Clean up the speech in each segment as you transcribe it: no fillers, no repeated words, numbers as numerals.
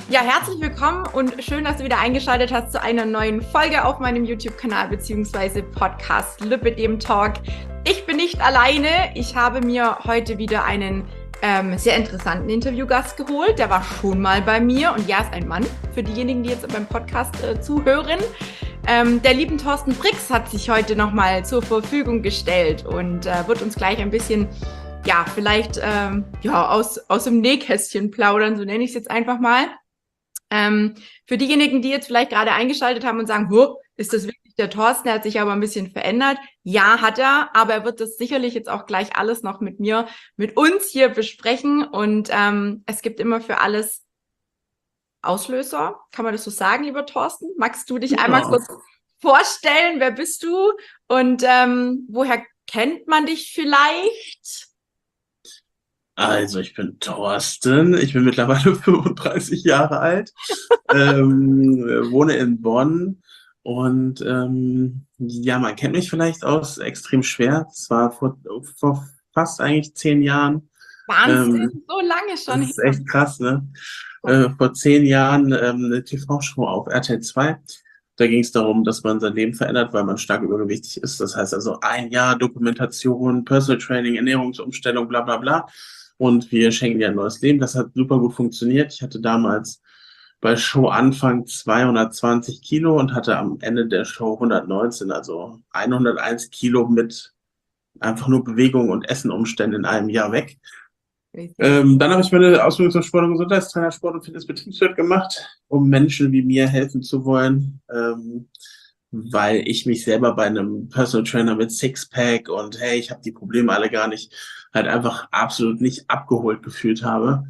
Ja, herzlich willkommen und schön, dass du wieder eingeschaltet hast zu einer neuen Folge auf meinem YouTube-Kanal bzw. Podcast Lipidem Talk. Ich bin nicht alleine. Ich habe mir heute wieder einen sehr interessanten Interviewgast geholt. Der war schon mal bei mir und ja, ist ein Mann, für diejenigen, die jetzt beim Podcast zuhören. Der lieben Thorsten Brix hat sich heute nochmal zur Verfügung gestellt und wird uns gleich ein bisschen, ja, vielleicht aus dem Nähkästchen plaudern, so nenne ich es jetzt einfach mal. Für diejenigen, die jetzt vielleicht gerade eingeschaltet haben und sagen, ist das wirklich der Thorsten? Der hat sich aber ein bisschen verändert. Ja, hat er, aber er wird das sicherlich jetzt auch gleich alles noch mit uns hier besprechen. Und es gibt immer für alles Auslöser. Kann man das so sagen, lieber Thorsten? Magst du dich einmal kurz vorstellen? Wer bist du? Und woher kennt man dich vielleicht? Also, ich bin Thorsten, ich bin mittlerweile 35 Jahre alt, wohne in Bonn und ja, man kennt mich vielleicht aus Extrem schwer. Das war vor fast eigentlich 10 Jahren. Wahnsinn, so lange Das schon ist her. echt krass, ne? Vor 10 Jahren eine TV-Show auf RTL 2. Da ging es darum, dass man sein Leben verändert, weil man stark übergewichtig ist. Das heißt also 1 Jahr Dokumentation, Personal Training, Ernährungsumstellung, bla bla bla. Und wir schenken dir ein neues Leben. Das hat super gut funktioniert. Ich hatte damals bei Show Anfang 220 Kilo und hatte am Ende der Show 119, also 101 Kilo mit einfach nur Bewegung und Essenumständen in einem Jahr weg. Dann habe ich meine Ausbildung zum Sport- und Gesundheitstrainer, Sport- und Fitnessbetriebswirt gemacht, um Menschen wie mir helfen zu wollen, weil ich mich selber bei einem Personal Trainer mit Sixpack und hey, ich habe die Probleme alle gar nicht, halt einfach absolut nicht abgeholt gefühlt habe,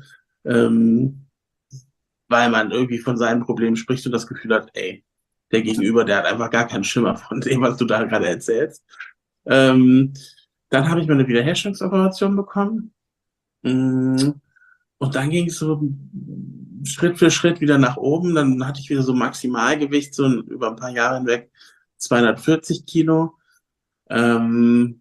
weil man irgendwie von seinen Problemen spricht und das Gefühl hat, ey, der Gegenüber, der hat einfach gar keinen Schimmer von dem, was du da gerade erzählst. Ähm, Dann habe ich meine Wiederherstellungsoperation bekommen. Und dann ging es so Schritt für Schritt wieder nach oben. Dann hatte ich wieder so Maximalgewicht, so über ein paar Jahre hinweg 240 Kilo. Ähm,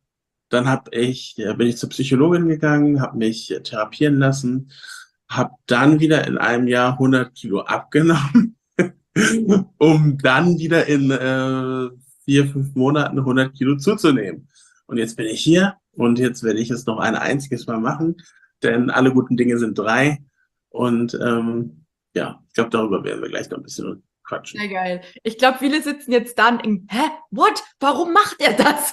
bin ich zur Psychologin gegangen, habe mich therapieren lassen, habe dann wieder in einem Jahr 100 Kilo abgenommen, um dann wieder in 4, 5 Monaten 100 Kilo zuzunehmen. Und jetzt bin ich hier und jetzt werde ich es noch ein einziges Mal machen, denn alle guten Dinge sind 3. Und ja, ich glaube, darüber werden wir gleich noch ein bisschen quatschen. Sehr geil. Ich glaube, viele sitzen jetzt da und denken, what? Warum macht er das?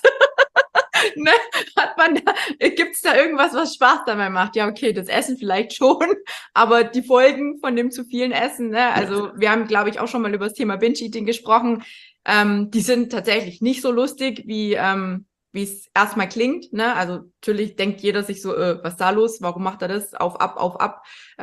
Ne? Gibt es da irgendwas, was Spaß dabei macht? Ja, okay, das Essen vielleicht schon, aber die Folgen von dem zu vielen Essen, ne? Also wir haben, glaube ich, auch schon mal über das Thema Binge-Eating gesprochen. Die sind tatsächlich nicht so lustig, wie es erstmal klingt, ne? Also natürlich denkt jeder sich so, was ist da los? Warum macht er das? Auf, ab, auf, ab.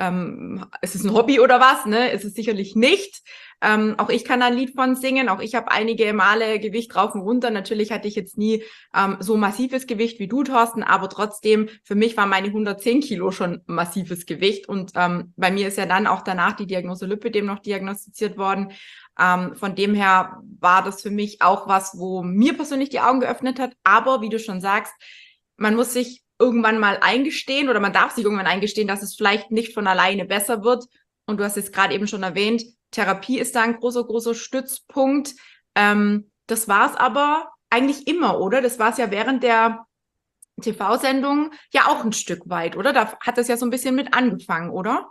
Ist es ein Hobby oder was? Ne? Ist es sicherlich nicht. Auch ich kann da ein Lied von singen. Auch ich habe einige Male Gewicht rauf und runter. Natürlich hatte ich jetzt nie so massives Gewicht wie du, Thorsten, aber trotzdem, für mich waren meine 110 Kilo schon massives Gewicht. Und bei mir ist ja dann auch danach die Diagnose Lipidem noch diagnostiziert worden. Von dem her war das für mich auch was, wo mir persönlich die Augen geöffnet hat. Aber wie du schon sagst, man muss sich irgendwann mal eingestehen oder man darf sich irgendwann eingestehen, dass es vielleicht nicht von alleine besser wird. Und du hast jetzt gerade eben schon erwähnt, Therapie ist da ein großer, großer Stützpunkt. Das war es aber eigentlich immer, oder? Das war es ja während der TV-Sendung ja auch ein Stück weit, oder? Da hat das ja so ein bisschen mit angefangen, oder?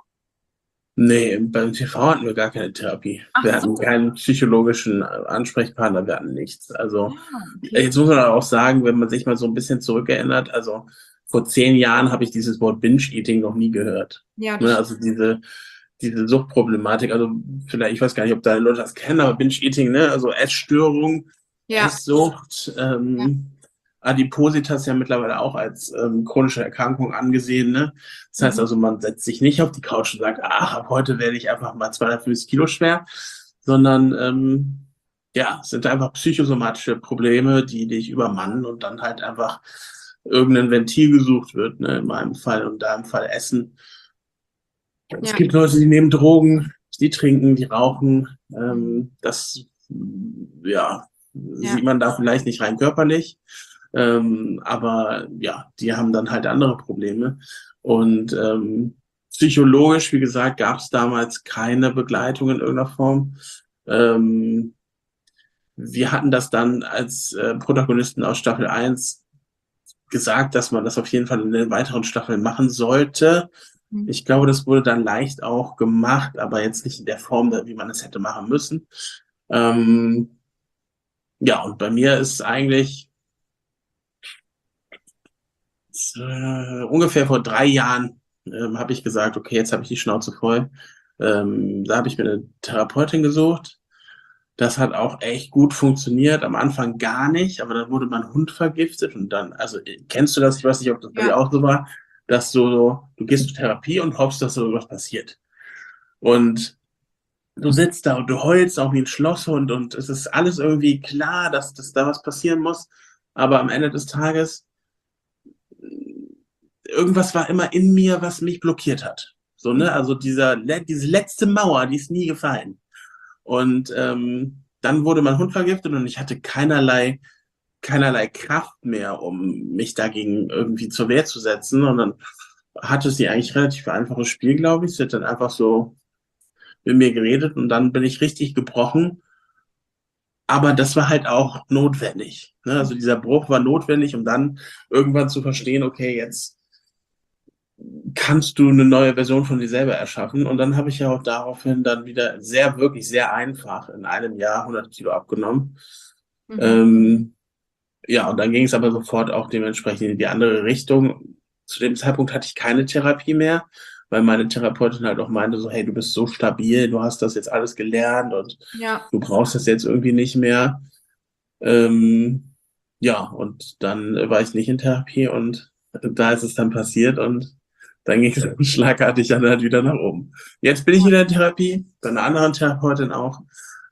Nee, beim TV hatten wir gar keine Therapie. Ach Wir hatten so. keinen psychologischen Ansprechpartner, wir hatten nichts. Also Ah, okay. jetzt muss man auch sagen, wenn man sich mal so ein bisschen zurückerinnert, also vor 10 Jahren habe ich dieses Wort Binge-Eating noch nie gehört. Ja, Ne, das also diese Suchtproblematik, also vielleicht, ich weiß gar nicht, ob da Leute das kennen, aber Binge-Eating, ne, also Essstörung, ja, Esssucht, ja. Adipositas ja mittlerweile auch als chronische Erkrankung angesehen, ne? Das heißt Mhm. also, man setzt sich nicht auf die Couch und sagt, ach, ab heute werde ich einfach mal 250 Kilo schwer, sondern ja, es sind einfach psychosomatische Probleme, die dich übermannen und dann halt einfach irgendein Ventil gesucht wird, ne? In meinem Fall und da im Fall Essen. Es Ja, gibt Leute, die nehmen Drogen, die trinken, die rauchen. mhm. Das ja, Ja, sieht man da vielleicht nicht rein körperlich. Aber ja, die haben dann halt andere Probleme. Und psychologisch, wie gesagt, gab es damals keine Begleitung in irgendeiner Form. Wir hatten das dann als Protagonisten aus Staffel 1 gesagt, dass man das auf jeden Fall in den weiteren Staffeln machen sollte. Ich glaube, das wurde dann leicht auch gemacht, aber jetzt nicht in der Form, wie man es hätte machen müssen. Ja, und bei mir ist eigentlich ungefähr vor 3 Jahren habe ich gesagt, okay, jetzt habe ich die Schnauze voll. Da habe ich mir eine Therapeutin gesucht. Das hat auch echt gut funktioniert. Am Anfang gar nicht, aber dann wurde mein Hund vergiftet und dann, also kennst du das? Ich weiß nicht, ob das bei dir auch so war, dass du gehst zur Therapie und hoffst, dass so irgendwas passiert. Und du sitzt da und du heulst auch wie ein Schlosshund und es ist alles irgendwie klar, dass da was passieren muss. Aber am Ende des Tages, irgendwas war immer in mir, was mich blockiert hat. So, ne? Also diese letzte Mauer, die ist nie gefallen. Und dann wurde mein Hund vergiftet und ich hatte keinerlei Kraft mehr, um mich dagegen irgendwie zur Wehr zu setzen. Und dann hatte sie eigentlich relativ einfaches Spiel, glaube ich. Sie hat dann einfach so mit mir geredet und dann bin ich richtig gebrochen. Aber das war halt auch notwendig. Ne? Also dieser Bruch war notwendig, um dann irgendwann zu verstehen, okay, jetzt kannst du eine neue Version von dir selber erschaffen. Und dann habe ich ja auch daraufhin dann wieder wirklich sehr einfach in einem Jahr 100 Kilo abgenommen. Ja, und dann ging es aber sofort auch dementsprechend in die andere Richtung. Zu dem Zeitpunkt hatte ich keine Therapie mehr, weil meine Therapeutin halt auch meinte so, hey, du bist so stabil, du hast das jetzt alles gelernt und du brauchst das jetzt irgendwie nicht mehr. Ja, und dann war ich nicht in Therapie und da ist es dann passiert und dann ging es schlagartig dann halt wieder nach oben. Jetzt bin ich wieder in Therapie, bei einer anderen Therapeutin auch.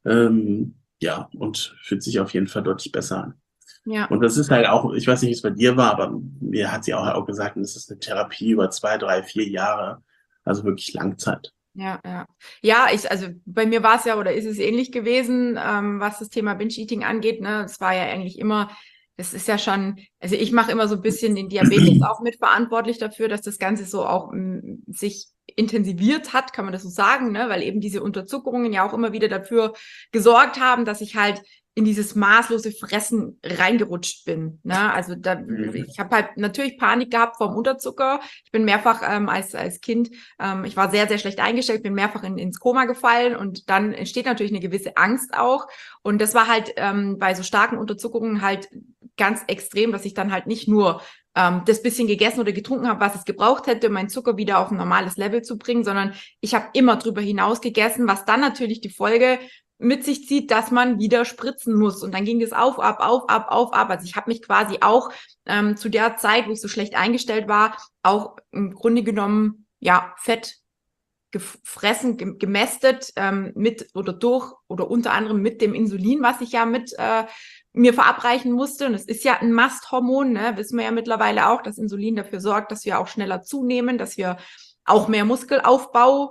Ja, und fühlt sich auf jeden Fall deutlich besser an. Ja. Und das ist halt auch, ich weiß nicht, wie es bei dir war, aber mir hat sie auch gesagt, das ist eine Therapie über 2, 3, 4 Jahre, also wirklich Langzeit. Ja, ja. Ja, also bei mir war es ja oder ist es ähnlich gewesen, was das Thema Binge-Eating angeht. Ne? Es war ja eigentlich immer, das ist ja schon, also ich mache immer so ein bisschen den Diabetes auch mitverantwortlich dafür, dass das Ganze so auch sich intensiviert hat, kann man das so sagen, ne? Weil eben diese Unterzuckerungen ja auch immer wieder dafür gesorgt haben, dass ich halt in dieses maßlose Fressen reingerutscht bin. Ne? Also ich habe halt natürlich Panik gehabt vom Unterzucker. Ich bin mehrfach als Kind, ich war sehr, sehr schlecht eingestellt, bin mehrfach ins Koma gefallen und dann entsteht natürlich eine gewisse Angst auch. Und das war halt bei so starken Unterzuckerungen halt ganz extrem, dass ich dann halt nicht nur das bisschen gegessen oder getrunken habe, was es gebraucht hätte, um meinen Zucker wieder auf ein normales Level zu bringen, sondern ich habe immer drüber hinaus gegessen, was dann natürlich die Folge mit sich zieht, dass man wieder spritzen muss. Und dann ging es auf, ab, auf, ab, auf, ab. Also ich habe mich quasi auch zu der Zeit, wo ich so schlecht eingestellt war, auch im Grunde genommen, ja, Fett gefressen, gemästet mit oder durch oder unter anderem mit dem Insulin, was ich ja mit mir verabreichen musste. Und es ist ja ein Masthormon, ne? Wissen wir ja mittlerweile auch, dass Insulin dafür sorgt, dass wir auch schneller zunehmen, dass wir auch mehr Muskelaufbau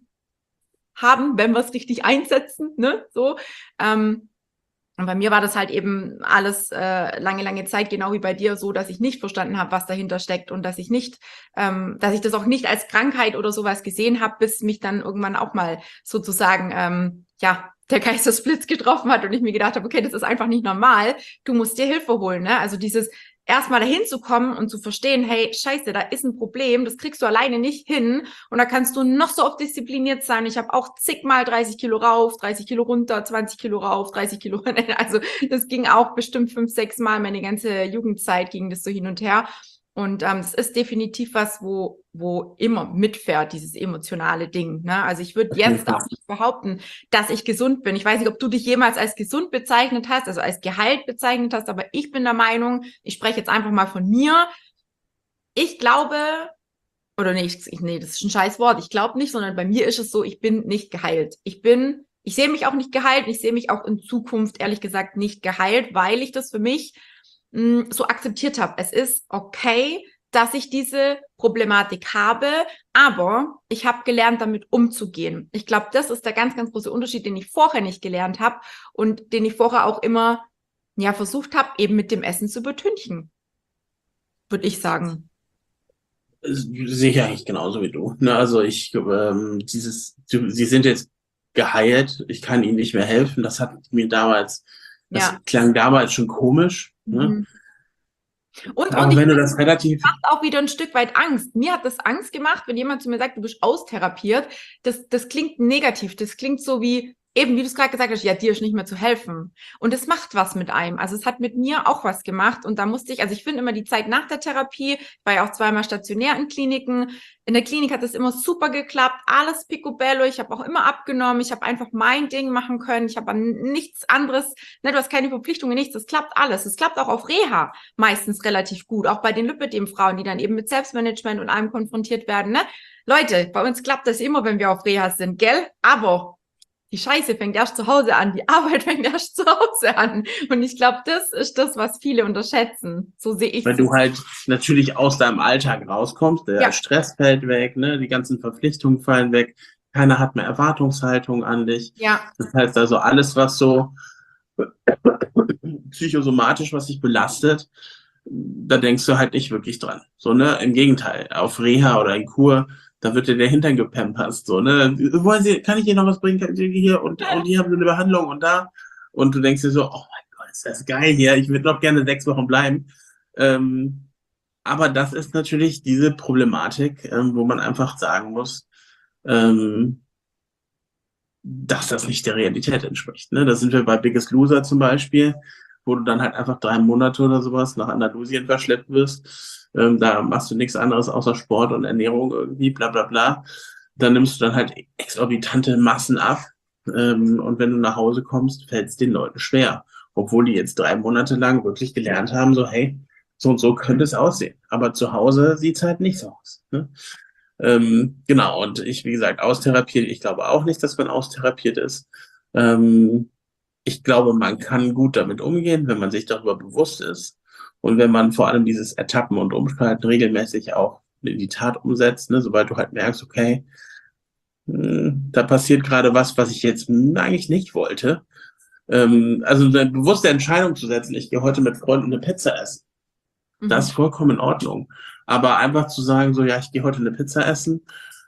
haben, wenn wir es richtig einsetzen, ne? So. Und bei mir war das halt eben alles lange, lange Zeit, genau wie bei dir, so, dass ich nicht verstanden habe, was dahinter steckt und dass ich das auch nicht als Krankheit oder sowas gesehen habe, bis mich dann irgendwann auch mal sozusagen, der Geistesblitz getroffen hat und ich mir gedacht habe, okay, das ist einfach nicht normal, du musst dir Hilfe holen, ne? Also dieses erstmal dahin zu kommen und zu verstehen, hey, scheiße, da ist ein Problem, das kriegst du alleine nicht hin und da kannst du noch so oft diszipliniert sein. Ich habe auch zigmal 30 Kilo rauf, 30 Kilo runter, 20 Kilo rauf, 30 Kilo, also das ging auch bestimmt 5, 6 Mal, meine ganze Jugendzeit ging das so hin und her. Und das ist definitiv was, wo immer mitfährt, dieses emotionale Ding. Ne? Also ich würde jetzt auch nicht behaupten, dass ich gesund bin. Ich weiß nicht, ob du dich jemals als gesund bezeichnet hast, also als geheilt bezeichnet hast, aber ich bin der Meinung, ich spreche jetzt einfach mal von mir. Ich glaube, oder nee, nee, das ist ein scheiß Wort. Ich glaube nicht, sondern bei mir ist es so, ich bin nicht geheilt. Ich sehe mich auch nicht geheilt. Ich sehe mich auch in Zukunft, ehrlich gesagt, nicht geheilt, weil ich das für mich so akzeptiert habe. Es ist okay, dass ich diese Problematik habe, aber ich habe gelernt, damit umzugehen. Ich glaube, das ist der ganz, ganz große Unterschied, den ich vorher nicht gelernt habe und den ich vorher auch immer versucht habe, eben mit dem Essen zu übertünchen, würde ich sagen. Sehe ich eigentlich genauso wie du. Ne, also sie sind jetzt geheilt, ich kann ihnen nicht mehr helfen. Das Ja. klang damals schon komisch. Ne? Mhm. Und Aber ich wenn du das relativ, macht auch wieder ein Stück weit Angst. Mir hat das Angst gemacht, wenn jemand zu mir sagt, du bist austherapiert. Das klingt negativ. Das klingt so wie, eben wie du es gerade gesagt hast, ja, dir ist nicht mehr zu helfen. Und es macht was mit einem. Also es hat mit mir auch was gemacht. Und da musste ich, also ich finde immer die Zeit nach der Therapie, ich war ja auch zweimal stationär in Kliniken. In der Klinik hat das immer super geklappt, alles picobello. Ich habe auch immer abgenommen. Ich habe einfach mein Ding machen können. Ich habe an nichts anderes, ne, du hast keine Verpflichtungen, nichts. Das klappt alles. Es klappt auch auf Reha meistens relativ gut. Auch bei den Lipödem-Frauen, die dann eben mit Selbstmanagement und allem konfrontiert werden. Ne? Leute, bei uns klappt das immer, wenn wir auf Reha sind, gell? Aber die Scheiße fängt erst zu Hause an, die Arbeit fängt erst zu Hause an. Und ich glaube, das ist das, was viele unterschätzen. So sehe ich wenn es. du halt natürlich aus deinem Alltag rauskommst, der Ja, Stress fällt weg, ne, die ganzen Verpflichtungen fallen weg, keiner hat mehr Erwartungshaltung an dich. ja, Das heißt also, alles, was so psychosomatisch, was dich belastet, da denkst du halt nicht wirklich dran. So, ne? Im Gegenteil, auf Reha oder in Kur, da wird dir der Hintern gepampert, so, ne? Wollen Sie, kann ich Ihnen noch was bringen? Kann ich hier und hier haben Sie eine Behandlung und da. Und du denkst dir so, oh mein Gott, ist das geil hier, ich würde noch gerne 6 Wochen bleiben. Ähm, aber das ist natürlich diese Problematik, wo man einfach sagen muss, ähm, dass das nicht der Realität entspricht. Ne? Da sind wir bei Biggest Loser zum Beispiel, wo du dann halt einfach 3 Monate oder sowas nach Andalusien verschleppt wirst. Da machst du nichts anderes außer Sport und Ernährung irgendwie, bla bla bla. Dann nimmst du dann halt exorbitante Massen ab. Und wenn du nach Hause kommst, fällt es den Leuten schwer. Obwohl die jetzt 3 Monate lang wirklich gelernt haben, so hey, so und so könnte es aussehen. Aber zu Hause sieht's halt nicht so aus. Ne? Genau, und ich, wie gesagt, austherapiert, ich glaube auch nicht, dass man austherapiert ist. Ähm, Ich glaube, man kann gut damit umgehen, wenn man sich darüber bewusst ist und wenn man vor allem dieses Ertappen und Umschalten regelmäßig auch in die Tat umsetzt, ne, sobald du halt merkst, okay, da passiert gerade was, was ich jetzt eigentlich nicht wollte. Also eine bewusste Entscheidung zu setzen, ich gehe heute mit Freunden eine Pizza essen. Das ist mhm. vollkommen in Ordnung. Aber einfach zu sagen, so, ja, ich gehe heute eine Pizza essen,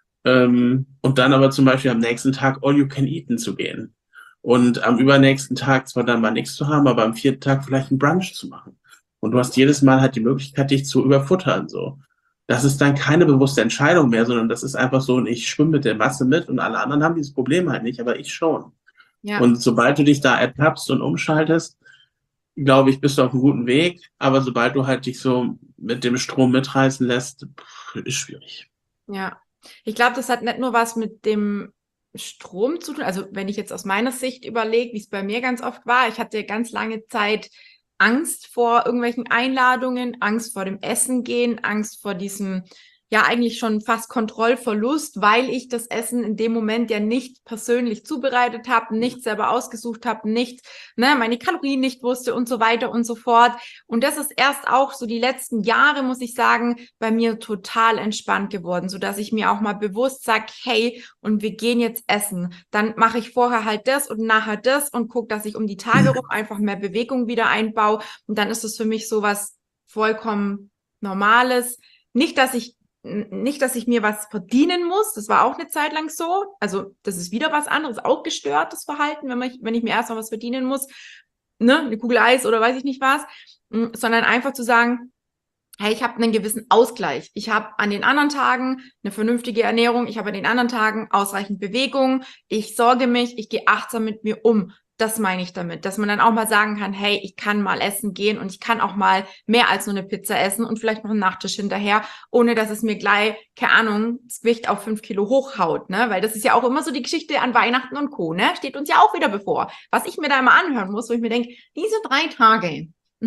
und dann aber zum Beispiel am nächsten Tag all you can eaten zu gehen. Und am übernächsten Tag zwar dann mal nichts zu haben, aber am 4. Tag vielleicht einen Brunch zu machen. Und du hast jedes Mal halt die Möglichkeit, dich zu überfuttern, so. Das ist dann keine bewusste Entscheidung mehr, sondern das ist einfach so, und ich schwimme mit der Masse mit und alle anderen haben dieses Problem halt nicht, aber ich schon. Ja, Und sobald du dich da ertappst und umschaltest, glaube ich, bist du auf einem guten Weg. Aber sobald du halt dich so mit dem Strom mitreißen lässt, ist schwierig. ja. Ich glaube, das hat nicht nur was mit dem Strom zu tun. Also wenn ich jetzt aus meiner Sicht überlege, wie es bei mir ganz oft war, ich hatte ganz lange Zeit Angst vor irgendwelchen Einladungen, Angst vor dem Essen gehen, Angst vor diesem, ja eigentlich schon fast Kontrollverlust, weil ich das Essen in dem Moment ja nicht persönlich zubereitet habe, nicht selber ausgesucht habe, nicht, ne, meine Kalorien nicht wusste und so weiter und so fort. Und das ist erst auch so die letzten Jahre, muss ich sagen, bei mir total entspannt geworden, so dass ich mir auch mal bewusst sage, hey, und wir gehen jetzt essen. Dann mache ich vorher halt das und nachher das und gucke, dass ich um die Tage rum einfach mehr Bewegung wieder einbaue. Und dann ist es für mich so was vollkommen Normales. Nicht, dass ich mir was verdienen muss. Das war auch eine Zeit lang so. Also das ist wieder was anderes, auch gestörtes Verhalten, wenn ich mir erst mal was verdienen muss, ne, eine Kugel Eis oder weiß ich nicht was, sondern einfach zu sagen, hey, ich habe einen gewissen Ausgleich. Ich habe an den anderen Tagen eine vernünftige Ernährung, ich habe an den anderen Tagen ausreichend Bewegung, ich sorge mich, ich gehe achtsam mit mir um. Das meine ich damit, dass man dann auch mal sagen kann, hey, ich kann mal essen gehen und ich kann auch mal mehr als nur eine Pizza essen und vielleicht noch einen Nachtisch hinterher, ohne dass es mir gleich, keine Ahnung, das Gewicht auf 5 Kilo hochhaut, ne? Weil das ist ja auch immer so die Geschichte an Weihnachten und Co., ne? Steht uns ja auch wieder bevor. Was ich mir da immer anhören muss, wo ich mir denke, diese 3 Tage,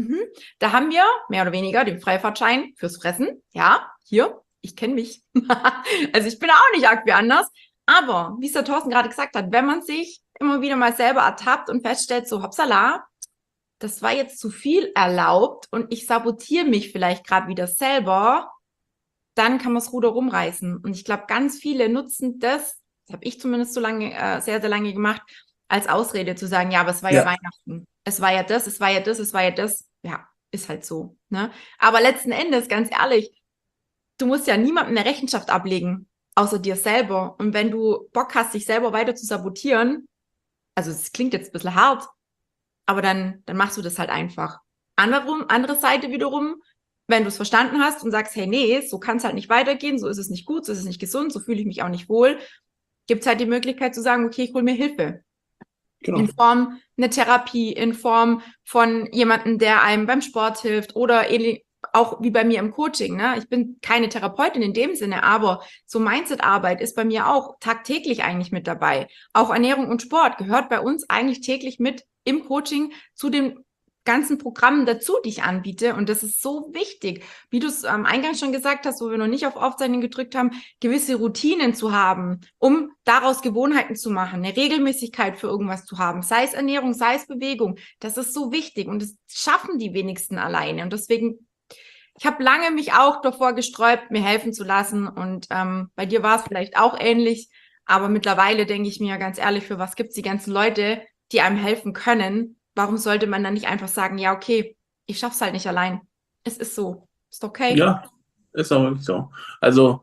da haben wir mehr oder weniger den Freifahrtschein fürs Fressen. Ja, hier, ich kenne mich. Also ich bin auch nicht arg wie anders. Aber, wie es der Thorsten gerade gesagt hat, wenn man sich immer wieder mal selber ertappt und feststellt, so hoppsala, das war jetzt zu viel erlaubt und ich sabotiere mich vielleicht gerade wieder selber, dann kann man das Ruder rumreißen. Und ich glaube, ganz viele nutzen das habe ich zumindest so lange, sehr, sehr lange gemacht, als Ausrede zu sagen, ja, aber es war ja Ja. Weihnachten. Es war ja das, es war ja das, es war ja das. Ja, ist halt so. Ne? Aber letzten Endes, ganz ehrlich, du musst ja niemandem eine Rechenschaft ablegen, außer dir selber. Und wenn du Bock hast, dich selber weiter zu sabotieren, also es klingt jetzt ein bisschen hart, aber dann machst du das halt einfach. Andere Seite wiederum, wenn du es verstanden hast und sagst, hey, nee, so kann es halt nicht weitergehen, so ist es nicht gut, so ist es nicht gesund, so fühle ich mich auch nicht wohl, gibt es halt die Möglichkeit zu sagen, okay, ich hole mir Hilfe. Genau. In Form eine Therapie, in Form von jemandem, der einem beim Sport hilft oder auch wie bei mir im Coaching. Ne? Ich bin keine Therapeutin in dem Sinne, aber so Mindset-Arbeit ist bei mir auch tagtäglich eigentlich mit dabei. Auch Ernährung und Sport gehört bei uns eigentlich täglich mit im Coaching zu den ganzen Programmen dazu, die ich anbiete. Und das ist so wichtig, wie du es am Eingang schon gesagt hast, wo wir noch nicht auf Aufzeichnen gedrückt haben, gewisse Routinen zu haben, um daraus Gewohnheiten zu machen, eine Regelmäßigkeit für irgendwas zu haben, sei es Ernährung, sei es Bewegung. Das ist so wichtig und das schaffen die wenigsten alleine. Und deswegen, ich habe lange mich auch davor gesträubt, mir helfen zu lassen. Und bei dir war es vielleicht auch ähnlich. Aber mittlerweile denke ich mir ganz ehrlich, für was gibt es die ganzen Leute, die einem helfen können? Warum sollte man dann nicht einfach sagen, ja, okay, ich schaff's halt nicht allein. Es ist so. Ist okay. Ja, ist auch wirklich so. Also,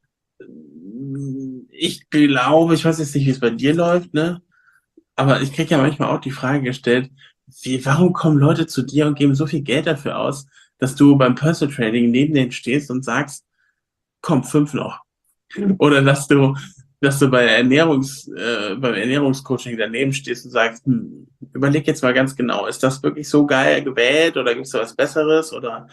ich glaube, ich weiß jetzt nicht, wie es bei dir läuft, ne? Aber ich kriege ja manchmal auch die Frage gestellt, warum kommen Leute zu dir und geben so viel Geld dafür aus, dass du beim Personal Training neben denen stehst und sagst, komm, 5 noch. Oder dass du beim Ernährungscoaching daneben stehst und sagst, überleg jetzt mal ganz genau, ist das wirklich so geil gewählt oder gibt es da was Besseres? Oder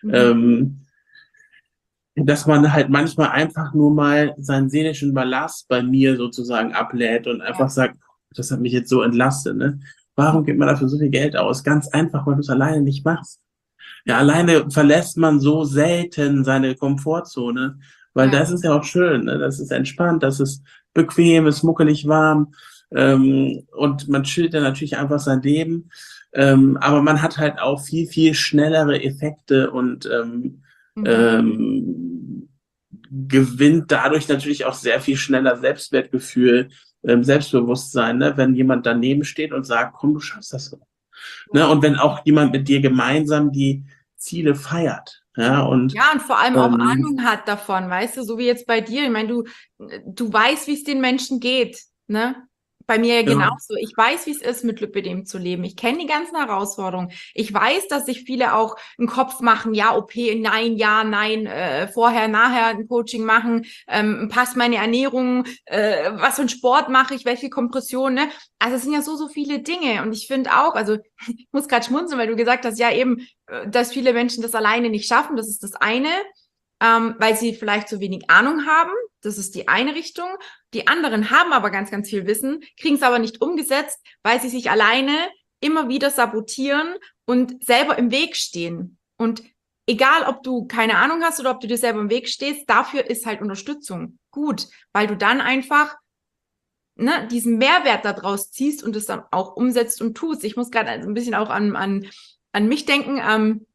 dass man halt manchmal einfach nur mal seinen seelischen Ballast bei mir sozusagen ablädt und einfach sagt, das hat mich jetzt so entlastet, ne? Warum gibt man dafür so viel Geld aus? Ganz einfach, weil du es alleine nicht machst. Ja, alleine verlässt man so selten seine Komfortzone, weil das ist ja auch schön, ne? Das ist entspannt, das ist bequem, ist muckelig warm, und man chillt dann natürlich einfach sein Leben, aber man hat halt auch viel, viel schnellere Effekte und gewinnt dadurch natürlich auch sehr viel schneller Selbstwertgefühl, Selbstbewusstsein, ne? Wenn jemand daneben steht und sagt, komm, du schaffst das so. Ne? Und wenn auch jemand mit dir gemeinsam die Ziele feiert. Ja, und vor allem auch Ahnung hat davon, weißt du, so wie jetzt bei dir. Ich meine, du weißt, wie es den Menschen geht, ne? Bei mir ja genauso. Ich weiß, wie es ist, mit Lipödem zu leben. Ich kenne die ganzen Herausforderungen. Ich weiß, dass sich viele auch einen Kopf machen, ja, OP, nein, ja, nein, vorher, nachher ein Coaching machen, passt meine Ernährung, was für einen Sport mache ich, welche Kompression, ne? Also es sind ja so viele Dinge. Und ich finde auch, also ich muss gerade schmunzeln, weil du gesagt hast, ja eben, dass viele Menschen das alleine nicht schaffen. Das ist das eine, weil sie vielleicht zu wenig Ahnung haben. Das ist die eine Richtung. Die anderen haben aber ganz, ganz viel Wissen, kriegen es aber nicht umgesetzt, weil sie sich alleine immer wieder sabotieren und selber im Weg stehen. Und egal, ob du keine Ahnung hast oder ob du dir selber im Weg stehst, dafür ist halt Unterstützung gut, weil du dann einfach diesen Mehrwert daraus ziehst und es dann auch umsetzt und tust. Ich muss gerade ein bisschen auch an mich denken.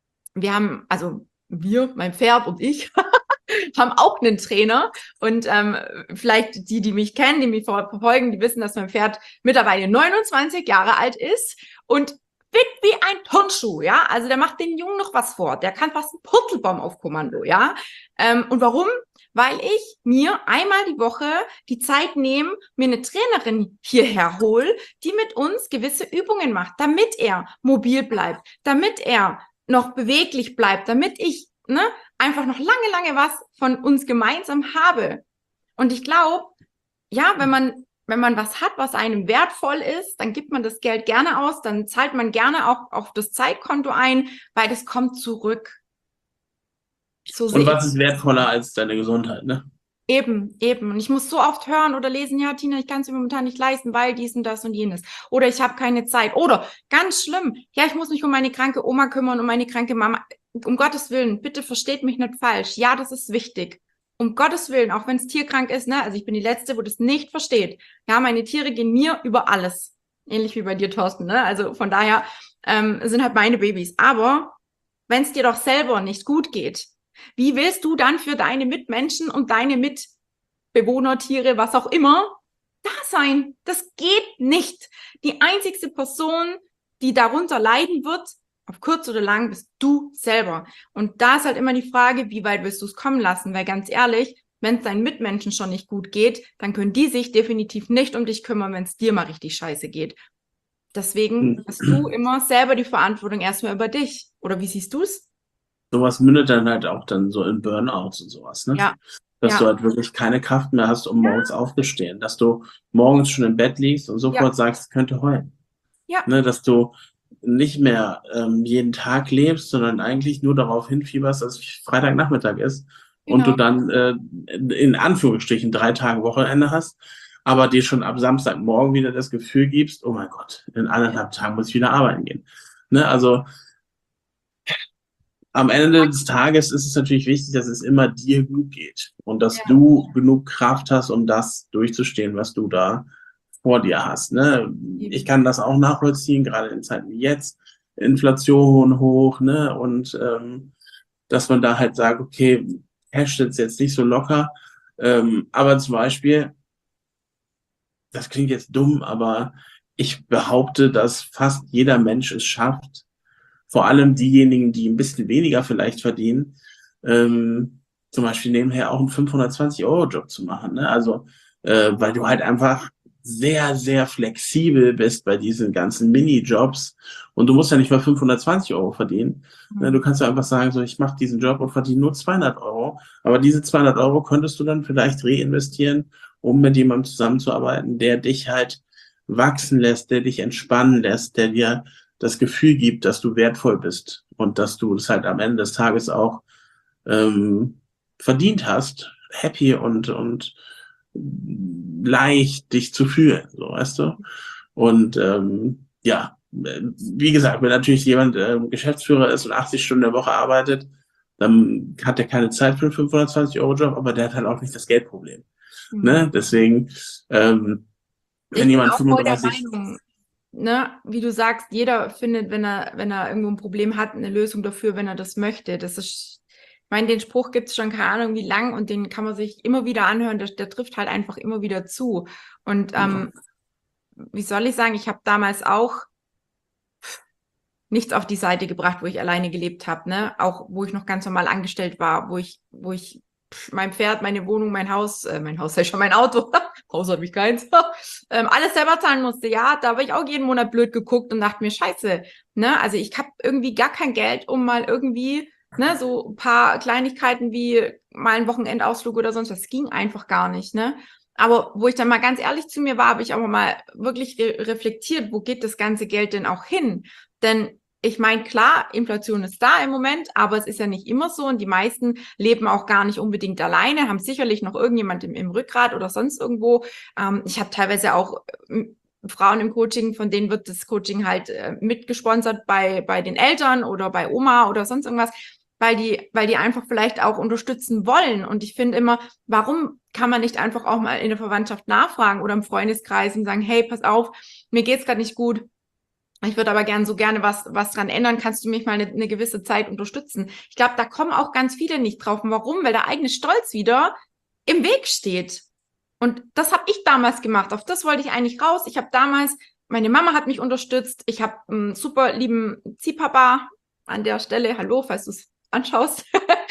Mein Pferd und ich, haben auch einen Trainer und vielleicht die mich kennen, die mich verfolgen, die wissen, dass mein Pferd mittlerweile 29 Jahre alt ist und fit wie ein Turnschuh, ja, also der macht den Jungen noch was vor, der kann fast einen Purzelbaum auf Kommando, ja, und warum? Weil ich mir einmal die Woche die Zeit nehme, mir eine Trainerin hierher hole, die mit uns gewisse Übungen macht, damit er mobil bleibt, damit er noch beweglich bleibt, damit ich einfach noch lange, lange was von uns gemeinsam habe. Und ich glaube, ja, wenn man was hat, was einem wertvoll ist, dann gibt man das Geld gerne aus, dann zahlt man gerne auch auf das Zeitkonto ein, weil das kommt zurück. So und was ist wertvoller als deine Gesundheit, ne? Eben. Und ich muss so oft hören oder lesen, ja, Tina, ich kann es mir momentan nicht leisten, weil dies und das und jenes. Oder ich habe keine Zeit. Oder ganz schlimm, ja, ich muss mich um meine kranke Oma kümmern, um meine kranke Mama. Um Gottes Willen, bitte versteht mich nicht falsch. Ja, das ist wichtig. Um Gottes Willen, auch wenn es tierkrank ist, ne? Also ich bin die Letzte, wo das nicht versteht. Ja, meine Tiere gehen mir über alles. Ähnlich wie bei dir, Thorsten, ne? Also von daher sind halt meine Babys. Aber wenn es dir doch selber nicht gut geht, wie willst du dann für deine Mitmenschen und deine Mitbewohner, Tiere, was auch immer, da sein? Das geht nicht. Die einzigste Person, die darunter leiden wird, Auf kurz oder lang bist du selber. Und da ist halt immer die Frage, wie weit willst du es kommen lassen? Weil ganz ehrlich, wenn es deinen Mitmenschen schon nicht gut geht, dann können die sich definitiv nicht um dich kümmern, wenn es dir mal richtig scheiße geht. Deswegen hast du immer selber die Verantwortung erstmal über dich. Oder wie siehst du es? Sowas mündet dann halt auch dann so in Burnouts und sowas, ne? Ja. Dass Ja. du halt wirklich keine Kraft mehr hast, um morgens aufzustehen. Dass du morgens schon im Bett liegst und sofort sagst, es könnte heulen. Ja. Ne? Dass du nicht mehr jeden Tag lebst, sondern eigentlich nur darauf hinfieberst, dass es Freitagnachmittag ist und du dann in Anführungsstrichen 3 Tage Wochenende hast, aber dir schon ab Samstagmorgen wieder das Gefühl gibst, oh mein Gott, in 1,5 Tagen muss ich wieder arbeiten gehen. Ne? Also am Ende des Tages ist es natürlich wichtig, dass es immer dir gut geht und dass du genug Kraft hast, um das durchzustehen, was du da vor dir hast. Ne? Ich kann das auch nachvollziehen, gerade in Zeiten wie jetzt, Inflation hoch, ne? Und dass man da halt sagt, okay, Cash sitzt jetzt nicht so locker, aber zum Beispiel, das klingt jetzt dumm, aber ich behaupte, dass fast jeder Mensch es schafft, vor allem diejenigen, die ein bisschen weniger vielleicht verdienen, zum Beispiel nebenher auch einen 520-Euro-Job zu machen. Ne? Also, weil du halt einfach sehr, sehr flexibel bist bei diesen ganzen Minijobs und du musst ja nicht mal 520 Euro verdienen. Ne? Du kannst ja einfach sagen, so, ich mache diesen Job und verdiene nur 200 Euro, aber diese 200 Euro könntest du dann vielleicht reinvestieren, um mit jemandem zusammenzuarbeiten, der dich halt wachsen lässt, der dich entspannen lässt, der dir das Gefühl gibt, dass du wertvoll bist und dass du das halt am Ende des Tages auch verdient hast, happy und leicht dich zu fühlen, so, weißt du? Und ja, wie gesagt, wenn natürlich jemand Geschäftsführer ist und 80 Stunden in der Woche arbeitet, dann hat er keine Zeit für einen 520-Euro-Job, aber der hat halt auch nicht das Geldproblem. Ne? Deswegen, wenn jemand auch voll der 35... Meinung, ne, wie du sagst, jeder findet, wenn er irgendwo ein Problem hat, eine Lösung dafür, wenn er das möchte. Das ist, ich meine, den Spruch gibt es schon keine Ahnung wie lang und den kann man sich immer wieder anhören, der trifft halt einfach immer wieder zu. Und wie soll ich sagen, ich habe damals auch nichts auf die Seite gebracht, wo ich alleine gelebt habe, ne? Auch wo ich noch ganz normal angestellt war, wo ich mein Pferd, meine Wohnung, mein Haus ist schon mein Auto, Haus habe ich keins, alles selber zahlen musste. Ja, da habe ich auch jeden Monat blöd geguckt und dachte mir, scheiße, ne? Also ich habe irgendwie gar kein Geld, um mal irgendwie, ne, so ein paar Kleinigkeiten wie mal einen Wochenendausflug oder sonst was, ging einfach gar nicht, ne? Aber wo ich dann mal ganz ehrlich zu mir war, habe ich auch mal wirklich reflektiert, wo geht das ganze Geld denn auch hin? Denn ich meine, klar, Inflation ist da im Moment, aber es ist ja nicht immer so und die meisten leben auch gar nicht unbedingt alleine, haben sicherlich noch irgendjemand im Rückgrat oder sonst irgendwo. Ich habe teilweise auch Frauen im Coaching, von denen wird das Coaching halt mitgesponsert bei den Eltern oder bei Oma oder sonst irgendwas, weil die einfach vielleicht auch unterstützen wollen. Und ich finde immer, warum kann man nicht einfach auch mal in der Verwandtschaft nachfragen oder im Freundeskreis und sagen, hey, pass auf, mir geht's gerade nicht gut. Ich würde aber gerne was dran ändern. Kannst du mich mal eine gewisse Zeit unterstützen? Ich glaube, da kommen auch ganz viele nicht drauf. Und warum? Weil der eigene Stolz wieder im Weg steht. Und das habe ich damals gemacht. Auf das wollte ich eigentlich raus. Ich habe damals, meine Mama hat mich unterstützt. Ich habe einen super lieben Ziehpapa an der Stelle. Hallo, falls du es anschaust.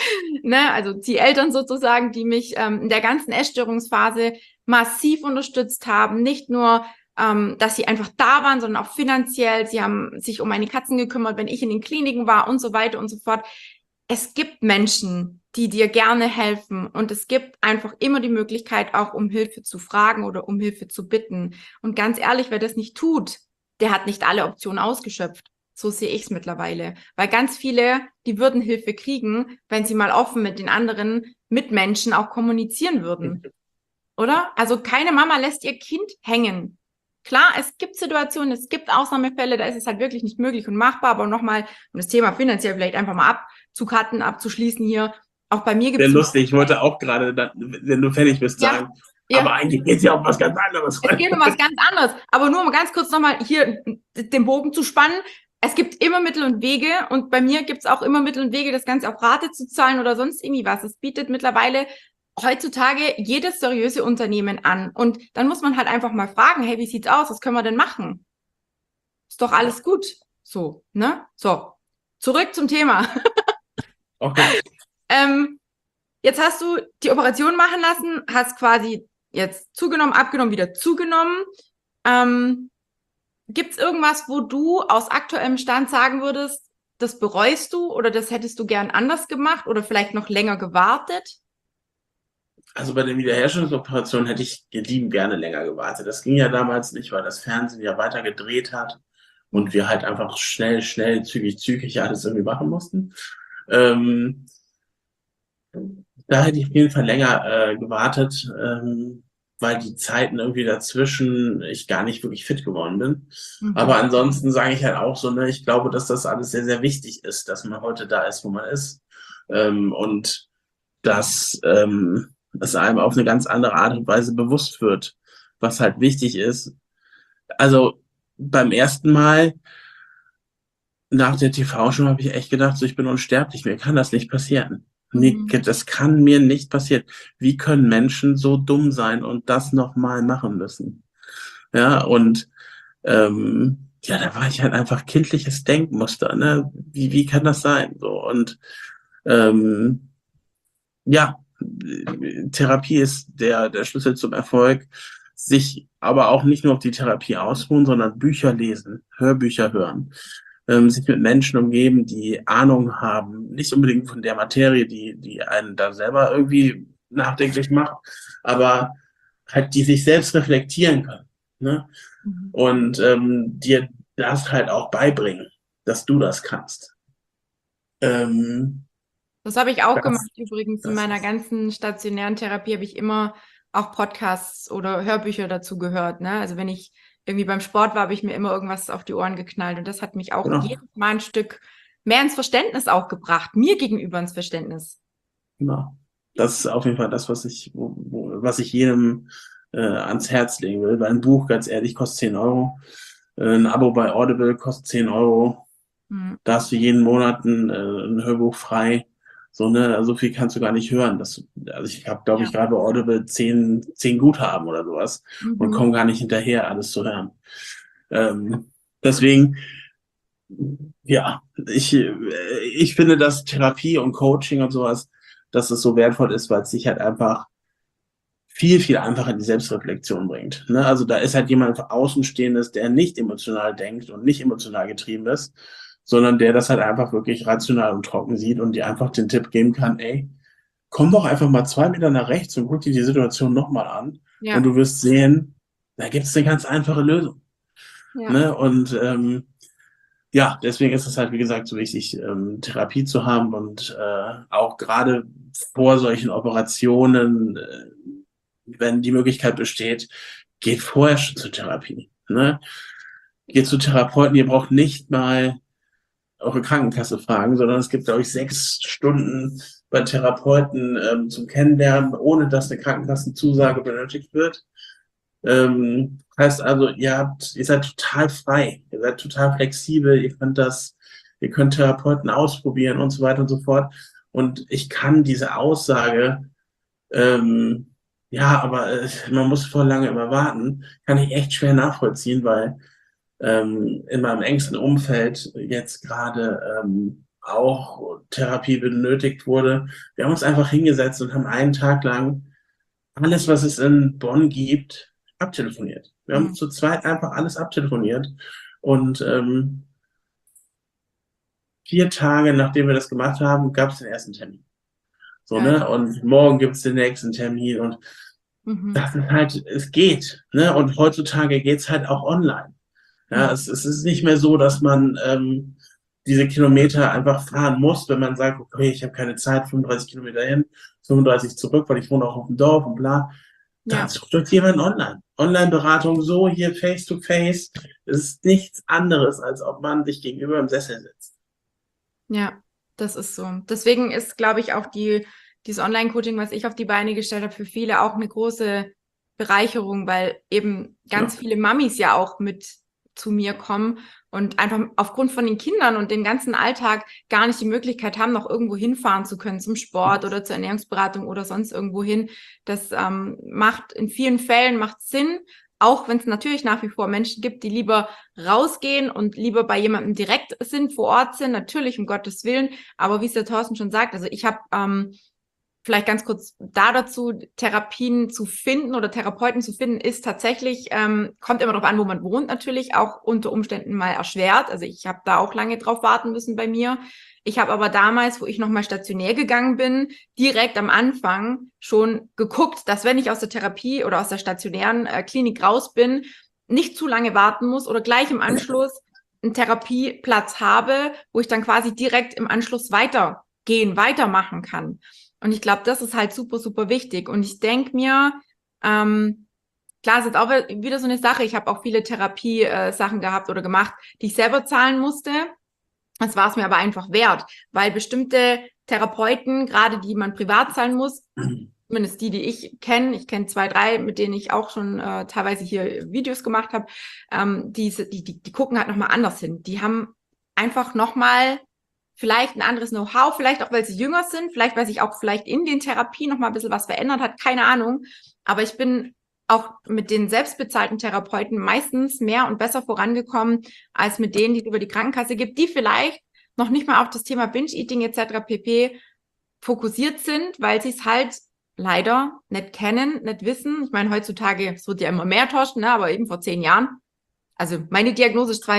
Ne? Also Zieheltern sozusagen, die mich in der ganzen Essstörungsphase massiv unterstützt haben. Nicht nur dass sie einfach da waren, sondern auch finanziell. Sie haben sich um meine Katzen gekümmert, wenn ich in den Kliniken war und so weiter und so fort. Es gibt Menschen, die dir gerne helfen und es gibt einfach immer die Möglichkeit, auch um Hilfe zu fragen oder um Hilfe zu bitten. Und ganz ehrlich, wer das nicht tut, der hat nicht alle Optionen ausgeschöpft. So sehe ich es mittlerweile. Weil ganz viele, die würden Hilfe kriegen, wenn sie mal offen mit den anderen Mitmenschen auch kommunizieren würden. Oder? Also keine Mama lässt ihr Kind hängen. Klar, es gibt Situationen, es gibt Ausnahmefälle, da ist es halt wirklich nicht möglich und machbar, aber nochmal, um das Thema finanziell vielleicht einfach mal abzuschließen hier, auch bei mir gibt es... Sehr lustig, ich wollte auch gerade, wenn du fertig bist, sagen, aber eigentlich geht es ja um was ganz anderes. Es geht um was ganz anderes, aber nur um ganz kurz nochmal hier den Bogen zu spannen. Es gibt immer Mittel und Wege und bei mir gibt es auch immer Mittel und Wege, das Ganze auf Rate zu zahlen oder sonst irgendwie was. Es bietet mittlerweile heutzutage jedes seriöse Unternehmen an. Und dann muss man halt einfach mal fragen, hey, wie sieht's aus? Was können wir denn machen? Ist doch alles gut. So, ne? So. zurück zum Thema. Okay. Jetzt hast du die Operation machen lassen, hast quasi jetzt zugenommen, abgenommen, wieder zugenommen. Gibt es irgendwas, wo du aus aktuellem Stand sagen würdest, das bereust du oder das hättest du gern anders gemacht oder vielleicht noch länger gewartet? Also bei der Wiederherstellungsoperation hätte ich liebend gerne länger gewartet. Das ging ja damals nicht, weil das Fernsehen ja weiter gedreht hat und wir halt einfach schnell, zügig alles irgendwie machen mussten. Da hätte ich auf jeden Fall länger gewartet, weil die Zeiten irgendwie dazwischen ich gar nicht wirklich fit geworden bin. Aber ansonsten sage ich halt auch so, ne, ich glaube, dass das alles sehr, sehr wichtig ist, dass man heute da ist, wo man ist. Und dass es einem auf eine ganz andere Art und Weise bewusst wird, was halt wichtig ist. Also beim ersten Mal nach der TV-Show habe ich echt gedacht, so ich bin unsterblich, mir kann das nicht passieren. Nee, das kann mir nicht passieren. Wie können Menschen so dumm sein und das nochmal machen müssen? Ja, und ja, da war ich halt einfach kindliches Denkmuster, ne? Wie kann das sein? So, und ja, Therapie ist der Schlüssel zum Erfolg. Sich aber auch nicht nur auf die Therapie ausruhen, sondern Bücher lesen, Hörbücher hören, sich mit Menschen umgeben, die Ahnung haben, nicht unbedingt von der Materie, die einen da selber irgendwie nachdenklich macht, aber halt die sich selbst reflektieren können, ne? Und dir das halt auch beibringen, dass du das kannst. Das habe ich auch Das, gemacht übrigens. In das meiner ist, ganzen stationären Therapie habe ich immer auch Podcasts oder Hörbücher dazu gehört, ne? Also wenn ich irgendwie beim Sport war, habe ich mir immer irgendwas auf die Ohren geknallt und das hat mich auch genau, jedes Mal ein Stück mehr ins Verständnis auch gebracht, mir gegenüber ins Verständnis. genau. Das ist auf jeden Fall das, was was ich jedem ans Herz legen will. Weil ein Buch, ganz ehrlich, kostet 10 Euro. Ein Abo bei Audible kostet 10 Euro. Da hast du jeden Monat ein Hörbuch frei. So, ne, so viel kannst du gar nicht hören. Also ich habe, glaube ich, gerade bei Audible 10 Guthaben oder sowas und komme gar nicht hinterher, alles zu hören. Deswegen, ja, ich finde, dass Therapie und Coaching und sowas, dass es so wertvoll ist, weil es sich halt einfach viel, viel einfacher in die Selbstreflexion bringt. Ne? Also da ist halt jemand Außenstehendes, der nicht emotional denkt und nicht emotional getrieben ist, sondern der das halt einfach wirklich rational und trocken sieht und dir einfach den Tipp geben kann, ey, komm doch einfach mal 2 Meter nach rechts und guck dir die Situation nochmal an und du wirst sehen, da gibt es eine ganz einfache Lösung. Ne? Und ja, deswegen ist es halt, wie gesagt, so wichtig, Therapie zu haben und auch gerade vor solchen Operationen, wenn die Möglichkeit besteht, geht vorher schon zur Therapie. Ne? Geht zu Therapeuten, ihr braucht nicht mal eure Krankenkasse fragen, sondern es gibt, glaube ich, 6 Stunden bei Therapeuten zum Kennenlernen, ohne dass eine Krankenkassenzusage benötigt wird. Heißt also, ihr seid total frei, ihr seid total flexibel, ihr könnt Therapeuten ausprobieren und so weiter und so fort. Und ich kann diese Aussage, ja, aber man muss voll lange immer warten, kann ich echt schwer nachvollziehen, weil in meinem engsten Umfeld jetzt gerade auch Therapie benötigt wurde. Wir haben uns einfach hingesetzt und haben einen Tag lang alles, was es in Bonn gibt, abtelefoniert. Wir haben zu zweit einfach alles abtelefoniert und 4 Tage, nachdem wir das gemacht haben, gab es den ersten Termin. So, ne? Und morgen gibt es den nächsten Termin und das ist halt, es geht, ne? Und heutzutage geht's halt auch online. Ja, es ist nicht mehr so, dass man diese Kilometer einfach fahren muss, wenn man sagt, okay, ich habe keine Zeit, 35 Kilometer hin, 35 zurück, weil ich wohne auch auf dem Dorf und bla. Dann sucht euch jemand online. Online-Beratung, so hier face to face, ist nichts anderes, als ob man sich gegenüber im Sessel sitzt. Ja, das ist so. Deswegen ist, glaube ich, auch dieses Online-Coaching, was ich auf die Beine gestellt habe, für viele auch eine große Bereicherung, weil eben ganz viele Mamis ja auch mit zu mir kommen und einfach aufgrund von den Kindern und dem ganzen Alltag gar nicht die Möglichkeit haben, noch irgendwo hinfahren zu können zum Sport oder zur Ernährungsberatung oder sonst irgendwo hin. Das macht in vielen Fällen macht Sinn, auch wenn es natürlich nach wie vor Menschen gibt, die lieber rausgehen und lieber bei jemandem direkt sind, vor Ort sind, natürlich um Gottes Willen. Aber wie es der Thorsten schon sagt, also ich habe vielleicht ganz kurz dazu, Therapien zu finden oder Therapeuten zu finden, ist tatsächlich, kommt immer darauf an, wo man wohnt natürlich, auch unter Umständen mal erschwert. Also ich habe da auch lange drauf warten müssen bei mir. Ich habe aber damals, wo ich nochmal stationär gegangen bin, direkt am Anfang schon geguckt, dass wenn ich aus der Therapie oder aus der stationären Klinik raus bin, nicht zu lange warten muss oder gleich im Anschluss einen Therapieplatz habe, wo ich dann quasi direkt im Anschluss weitermachen kann. Und ich glaube, das ist halt super, super wichtig. Und ich denke mir, klar, ist jetzt auch wieder so eine Sache. Ich habe auch viele Therapie-Sachen gehabt oder gemacht, die ich selber zahlen musste. Das war es mir aber einfach wert, weil bestimmte Therapeuten, gerade die man privat zahlen muss, zumindest die ich kenne 2, 3, mit denen ich auch schon teilweise hier Videos gemacht habe, die gucken halt nochmal anders hin. Die haben einfach nochmal vielleicht ein anderes Know-how, vielleicht auch, weil sie jünger sind, vielleicht, weil sich auch vielleicht in den Therapien noch mal ein bisschen was verändert hat, keine Ahnung. Aber ich bin auch mit den selbstbezahlten Therapeuten meistens mehr und besser vorangekommen, als mit denen, die es über die Krankenkasse gibt, die vielleicht noch nicht mal auf das Thema Binge-Eating etc. pp. Fokussiert sind, weil sie es halt leider nicht kennen, nicht wissen. Ich meine, heutzutage, es wird ja immer mehr, Thorsten, ne? Aber eben vor 10 Jahren. Also meine Diagnose ist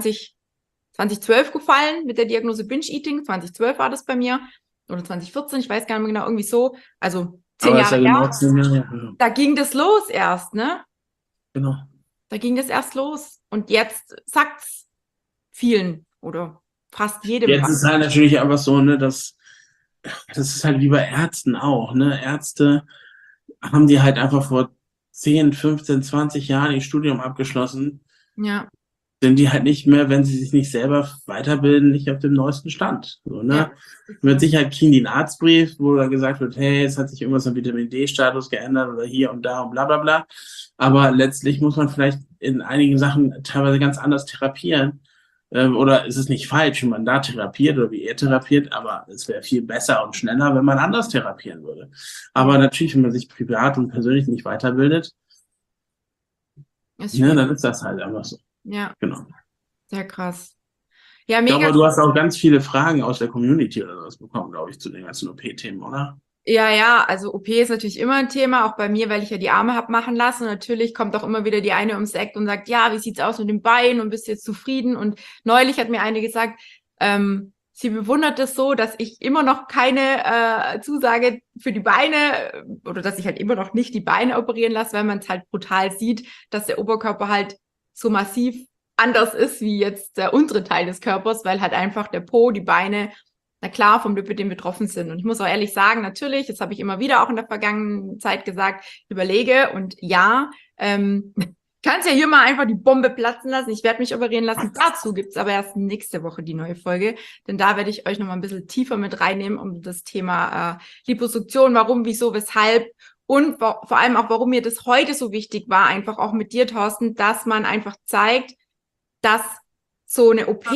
2012 gefallen mit der Diagnose Binge-Eating. 2012 war das bei mir. Oder 2014, ich weiß gar nicht mehr genau, irgendwie so. Also 10 Aber ist Jahre ja genau her. 10 Jahre her. Da ging das los erst, ne? Genau. Da ging das erst los. Und jetzt sagt's vielen oder fast jedem Jetzt was. ist halt natürlich einfach so, ne, das ist halt wie bei Ärzten auch, ne? Ärzte haben die halt einfach vor 10, 15, 20 Jahren ihr Studium abgeschlossen, Ja, sind die halt nicht mehr, wenn sie sich nicht selber weiterbilden, nicht auf dem neuesten Stand. So, ne? ja. Mit Sicherheit kriegen die einen Arztbrief, wo da gesagt wird, hey, es hat sich irgendwas am Vitamin D-Status geändert oder hier und da und bla bla bla. Aber letztlich muss man vielleicht in einigen Sachen teilweise ganz anders therapieren. Oder ist es nicht falsch, wenn man da therapiert oder wie er therapiert, aber es wäre viel besser und schneller, wenn man anders therapieren würde. Aber natürlich, wenn man sich privat und persönlich nicht weiterbildet, Ist ne, schwierig. dann ist das halt einfach so. Ja, Genau. sehr krass. Ja, Ich mega. glaube, du hast auch ganz viele Fragen aus der Community oder sowas bekommen, glaube ich, zu den ganzen OP-Themen, oder? Ja, also OP ist natürlich immer ein Thema, auch bei mir, weil ich ja die Arme hab machen lassen. Und natürlich kommt auch immer wieder die eine ums Eck und sagt, ja, wie sieht's aus mit dem Bein und bist du jetzt zufrieden? Und neulich hat mir eine gesagt, sie bewundert es so, dass ich immer noch keine Zusage für die Beine oder dass ich halt immer noch nicht die Beine operieren lasse, weil man es halt brutal sieht, dass der Oberkörper halt so massiv anders ist wie jetzt der untere Teil des Körpers, weil halt einfach der Po, die Beine, na klar, vom Lipödem betroffen sind. Und ich muss auch ehrlich sagen, natürlich, das habe ich immer wieder auch in der vergangenen Zeit gesagt, überlege und ja, kannst ja hier mal einfach die Bombe platzen lassen. Ich werde mich operieren lassen. Dazu gibt's aber erst nächste Woche die neue Folge, denn da werde ich euch nochmal ein bisschen tiefer mit reinnehmen um das Thema Liposuktion, warum, wieso, weshalb und vor allem auch, warum mir das heute so wichtig war, einfach auch mit dir, Thorsten, dass man einfach zeigt, dass so eine OP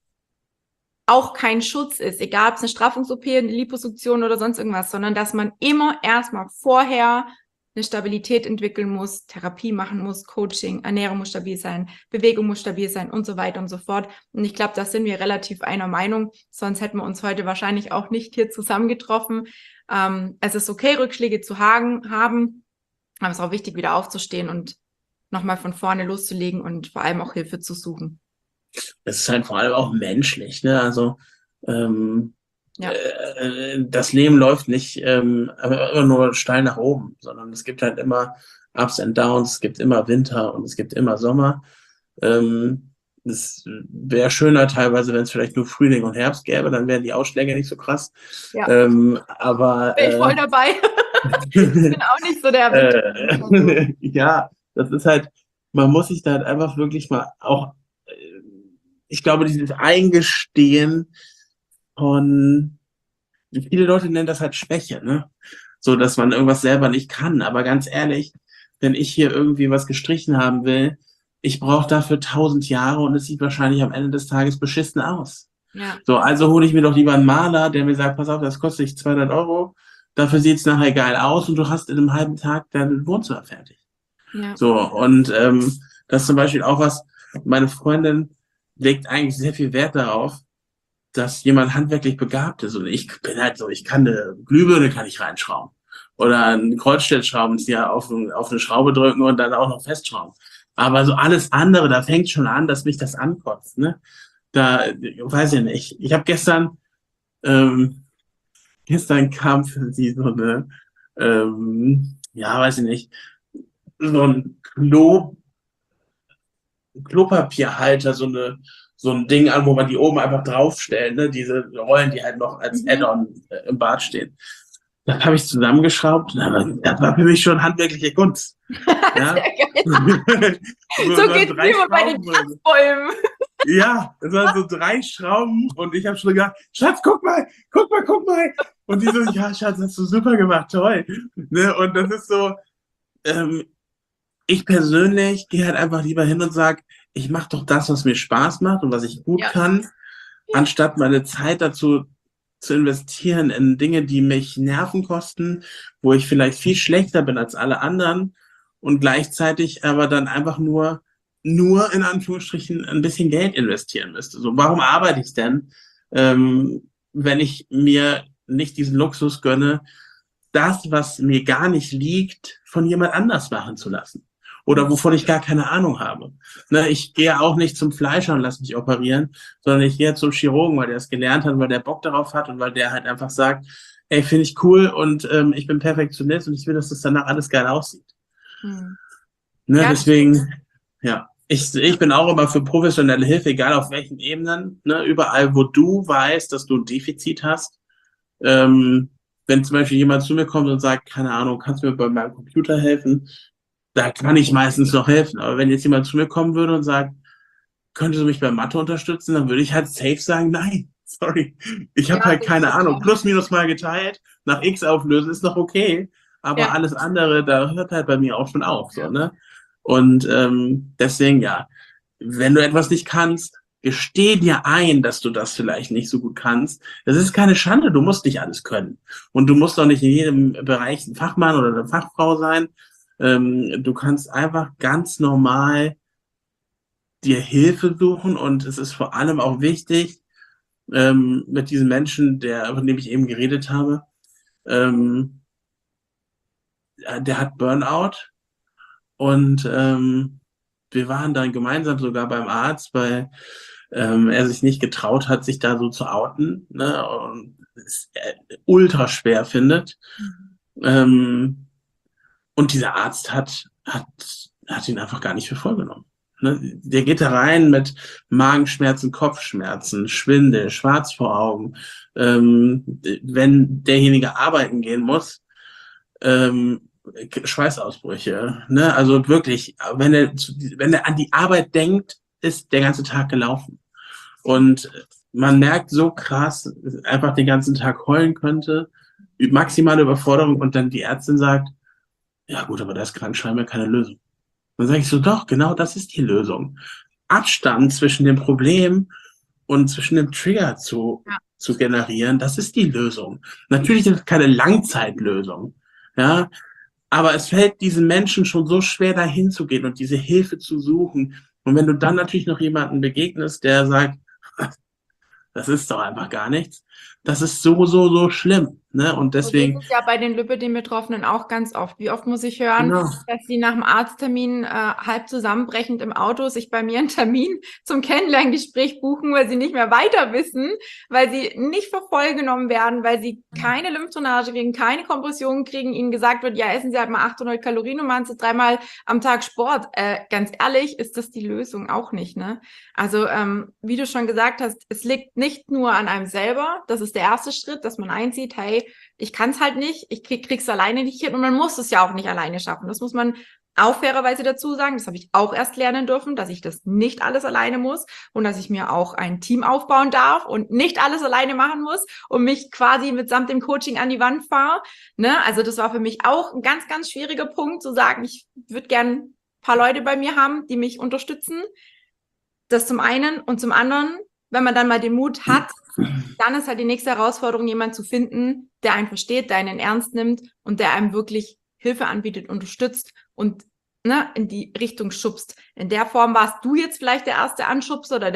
auch kein Schutz ist, egal ob es eine Straffungs-OP, eine Liposuktion oder sonst irgendwas, sondern dass man immer erstmal vorher eine Stabilität entwickeln muss, Therapie machen muss, Coaching, Ernährung muss stabil sein, Bewegung muss stabil sein und so weiter und so fort. Und ich glaube, da sind wir relativ einer Meinung, sonst hätten wir uns heute wahrscheinlich auch nicht hier zusammengetroffen. Es ist okay, Rückschläge zu haben, aber es ist auch wichtig, wieder aufzustehen und nochmal von vorne loszulegen und vor allem auch Hilfe zu suchen. Es ist halt vor allem auch menschlich, ne? Also Ja. das Leben läuft nicht immer nur steil nach oben, sondern es gibt halt immer Ups and Downs, es gibt immer Winter und es gibt immer Sommer. Es wäre schöner teilweise, wenn es vielleicht nur Frühling und Herbst gäbe, dann wären die Ausschläge nicht so krass. Ja. Aber Bin ich voll dabei. Ich bin auch nicht so der ja, das ist halt, man muss sich da halt einfach wirklich mal auch, ich glaube, dieses Eingestehen von, viele Leute nennen das halt Schwäche, ne? So, dass man irgendwas selber nicht kann. Aber ganz ehrlich, wenn ich hier irgendwie was gestrichen haben will, ich brauche dafür 1000 Jahre und es sieht wahrscheinlich am Ende des Tages beschissen aus. Ja. So, also hole ich mir doch lieber einen Maler, der mir sagt, pass auf, das kostet dich 200 Euro, dafür sieht es nachher geil aus und du hast in einem halben Tag dein Wohnzimmer fertig. Ja. So, und das ist zum Beispiel auch was, meine Freundin legt eigentlich sehr viel Wert darauf, dass jemand handwerklich begabt ist. Und ich bin halt so, ich kann eine Glühbirne kann ich reinschrauben. Oder einen Kreuzstellschraubenzieher auf eine Schraube drücken und dann auch noch festschrauben. Aber so alles andere, da fängt schon an, dass mich das ankotzt. Ne? Da weiß ich nicht. Ich habe gestern kam für sie so eine, ja, weiß ich nicht, so ein Klopapierhalter, so ein Ding an, wo man die oben einfach draufstellen, ne? Diese Rollen, die halt noch als Add-on im Bad stehen. Das habe ich zusammengeschraubt, aber das war für mich schon handwerkliche Kunst. Ja? Sehr geil. So geht's mir immer bei den Kratzbäumen. Ja, es waren so 3 Schrauben und ich habe schon gedacht, Schatz, guck mal. Und die so, ja, Schatz, hast du super gemacht, toll. Ne? Und das ist so, ich persönlich gehe halt einfach lieber hin und sage, ich mache doch das, was mir Spaß macht und was ich gut kann, anstatt meine Zeit dazu zu investieren in Dinge, die mich Nerven kosten, wo ich vielleicht viel schlechter bin als alle anderen und gleichzeitig aber dann einfach nur in Anführungsstrichen ein bisschen Geld investieren müsste. So, warum arbeite ich denn, wenn ich mir nicht diesen Luxus gönne, das, was mir gar nicht liegt, von jemand anders machen zu lassen? Oder wovon ich gar keine Ahnung habe. Ne, ich gehe auch nicht zum Fleischer und lasse mich operieren, sondern ich gehe zum Chirurgen, weil der es gelernt hat, weil der Bock darauf hat und weil der halt einfach sagt, ey, finde ich cool und ich bin Perfektionist und ich will, dass das danach alles geil aussieht. Hm. Ne, Ja, deswegen, ja, ich bin auch immer für professionelle Hilfe, egal auf welchen Ebenen, ne, überall, wo du weißt, dass du ein Defizit hast. Wenn zum Beispiel jemand zu mir kommt und sagt, keine Ahnung, kannst du mir bei meinem Computer helfen? Da kann ich meistens noch helfen. Aber wenn jetzt jemand zu mir kommen würde und sagt, könntest du mich bei Mathe unterstützen, dann würde ich halt safe sagen, nein, sorry. Ich habe halt keine Ahnung. Plus, minus mal geteilt, nach X auflösen, ist noch okay. Aber alles andere, da hört halt bei mir auch schon auf. So, ne? Und deswegen, ja, wenn du etwas nicht kannst, gesteh dir ein, dass du das vielleicht nicht so gut kannst. Das ist keine Schande, du musst nicht alles können. Und du musst auch nicht in jedem Bereich ein Fachmann oder eine Fachfrau sein. Du kannst einfach ganz normal dir Hilfe suchen und es ist vor allem auch wichtig, mit diesem Menschen, von dem ich eben geredet habe, der hat Burnout und wir waren dann gemeinsam sogar beim Arzt, weil er sich nicht getraut hat, sich da so zu outen, ne, und es ultra schwer findet. Und dieser Arzt hat ihn einfach gar nicht für voll genommen. Ne? Der geht da rein mit Magenschmerzen, Kopfschmerzen, Schwindel, schwarz vor Augen. Wenn derjenige arbeiten gehen muss, Schweißausbrüche. Ne? Also wirklich, wenn er an die Arbeit denkt, ist der ganze Tag gelaufen. Und man merkt so krass, einfach den ganzen Tag heulen könnte, maximale Überforderung und dann die Ärztin sagt, ja gut, aber da ist Krankenschreiben keine Lösung. Dann sage ich so, doch, genau das ist die Lösung. Abstand zwischen dem Problem und zwischen dem Trigger zu generieren, das ist die Lösung. Natürlich ist es keine Langzeitlösung, ja, aber es fällt diesen Menschen schon so schwer, dahin zu gehen und diese Hilfe zu suchen. Und wenn du dann natürlich noch jemanden begegnest, der sagt, das ist doch einfach gar nichts, das ist so schlimm. Ne? Und deswegen. Das ist ja bei den Lipödem-Betroffenen auch ganz oft. Wie oft muss ich hören, dass sie nach dem Arzttermin halb zusammenbrechend im Auto sich bei mir einen Termin zum Kennenlerngespräch buchen, weil sie nicht mehr weiter wissen, weil sie nicht für voll genommen werden, weil sie keine Lymphdrainage kriegen, keine Kompression kriegen, ihnen gesagt wird, ja, essen Sie halt mal 800 Kalorien und machen Sie 3-mal am Tag Sport. Ganz ehrlich, ist das die Lösung auch nicht, ne? Also, wie du schon gesagt hast, es liegt nicht nur an einem selber. Das ist der erste Schritt, dass man einsieht, hey, ich kann es halt nicht, ich krieg's alleine nicht hin und man muss es ja auch nicht alleine schaffen. Das muss man auch fairerweise dazu sagen. Das habe ich auch erst lernen dürfen, dass ich das nicht alles alleine muss und dass ich mir auch ein Team aufbauen darf und nicht alles alleine machen muss und mich quasi mitsamt dem Coaching an die Wand fahre. Ne? Also das war für mich auch ein ganz, ganz schwieriger Punkt, zu sagen, ich würde gern ein paar Leute bei mir haben, die mich unterstützen. Das zum einen und zum anderen, wenn man dann mal den Mut hat, dann ist halt die nächste Herausforderung, jemanden zu finden, der einen versteht, der einen ernst nimmt und der einem wirklich Hilfe anbietet, unterstützt und in die Richtung schubst. In der Form warst du jetzt vielleicht der erste Anschubser oder der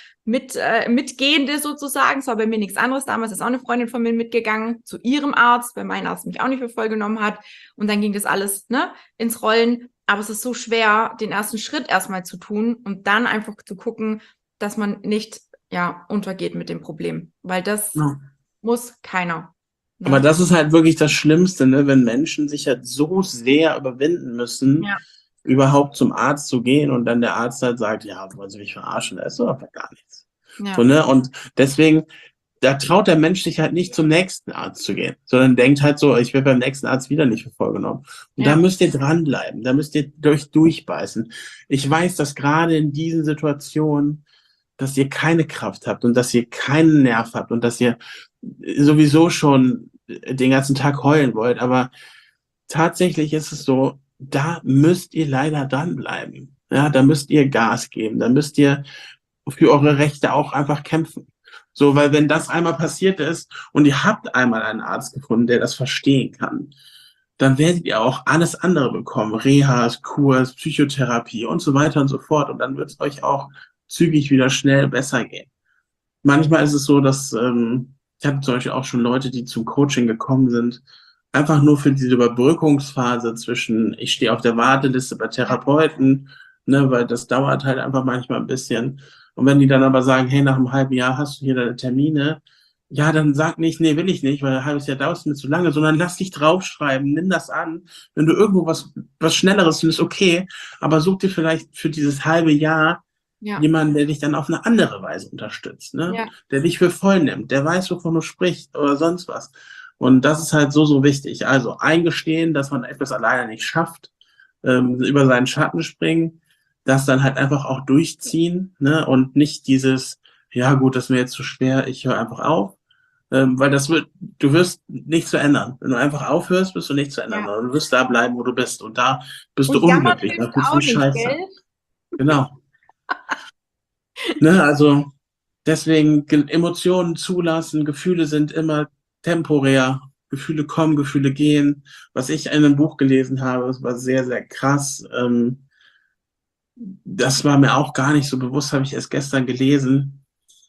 Mitgehende sozusagen. Es war bei mir nichts anderes. Damals ist auch eine Freundin von mir mitgegangen zu ihrem Arzt, weil mein Arzt mich auch nicht für voll genommen hat. Und dann ging das alles ins Rollen. Aber es ist so schwer, den ersten Schritt erstmal zu tun und dann einfach zu gucken, dass man nicht untergeht mit dem Problem. Weil das muss keiner. Ne? Aber das ist halt wirklich das Schlimmste, ne? Wenn Menschen sich halt so sehr überwinden müssen, überhaupt zum Arzt zu gehen und dann der Arzt halt sagt, ja, wollen Sie mich verarschen? Das ist doch einfach gar nichts. Ja. So, ne? Und deswegen, da traut der Mensch sich halt nicht zum nächsten Arzt zu gehen, sondern denkt halt so, ich werde beim nächsten Arzt wieder nicht für voll genommen. Und da müsst ihr dranbleiben, da müsst ihr durchbeißen. Ich weiß, dass gerade in diesen Situationen, dass ihr keine Kraft habt und dass ihr keinen Nerv habt und dass ihr sowieso schon den ganzen Tag heulen wollt, aber tatsächlich ist es so, da müsst ihr leider dranbleiben. Ja, da müsst ihr Gas geben, da müsst ihr für eure Rechte auch einfach kämpfen. So, weil wenn das einmal passiert ist und ihr habt einmal einen Arzt gefunden, der das verstehen kann, dann werdet ihr auch alles andere bekommen. Rehas, Kurs, Psychotherapie und so weiter und so fort. Und dann wird es euch auch zügig wieder schnell besser gehen. Manchmal ist es so, dass ich hatte zum Beispiel auch schon Leute, die zum Coaching gekommen sind, einfach nur für diese Überbrückungsphase zwischen, ich stehe auf der Warteliste bei Therapeuten, ne, weil das dauert halt einfach manchmal ein bisschen. Und wenn die dann aber sagen, hey, nach einem halben Jahr hast du hier deine Termine, ja, dann sag nicht, nee, will ich nicht, weil ein halbes Jahr dauert mir zu lange, sondern lass dich draufschreiben, nimm das an. Wenn du irgendwo was Schnelleres findest, okay, aber such dir vielleicht für dieses halbe Jahr jemanden, der dich dann auf eine andere Weise unterstützt, ne? Ja. Der dich für voll nimmt, der weiß, wovon du sprichst oder sonst was. Und das ist halt so, so wichtig. Also eingestehen, dass man etwas alleine nicht schafft, über seinen Schatten springen, das dann halt einfach auch durchziehen, ne? Und nicht dieses, ja gut, das ist mir jetzt zu schwer, ich höre einfach auf. Weil du wirst nichts verändern. Wenn du einfach aufhörst, wirst du nichts verändern. Ja. Du wirst da bleiben, wo du bist. Und da bist du unglücklich. Da fühlst du dich scheiße. Gell? Genau. Ne, also deswegen Emotionen zulassen, Gefühle sind immer temporär. Gefühle kommen, Gefühle gehen. Was ich in einem Buch gelesen habe, das war sehr, sehr krass. Das war mir auch gar nicht so bewusst, habe ich erst gestern gelesen,